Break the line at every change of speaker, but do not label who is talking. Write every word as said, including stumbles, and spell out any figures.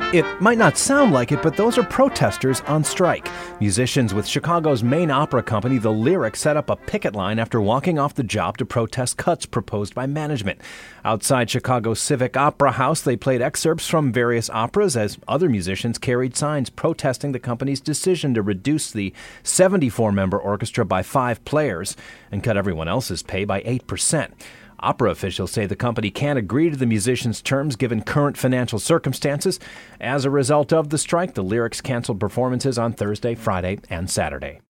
It might not sound like it, but those are protesters on strike. Musicians with Chicago's main opera company, The Lyric, set up a picket line after walking off the job to protest cuts proposed by management. Outside Chicago's Civic Opera House, they played excerpts from various operas as other musicians carried signs protesting the company's decision to reduce the seventy-four member orchestra by five players and cut everyone else's pay by eight percent. Opera officials say the company can't agree to the musicians' terms given current financial circumstances. As a result of the strike, the Lyrics canceled performances on Thursday, Friday, and Saturday.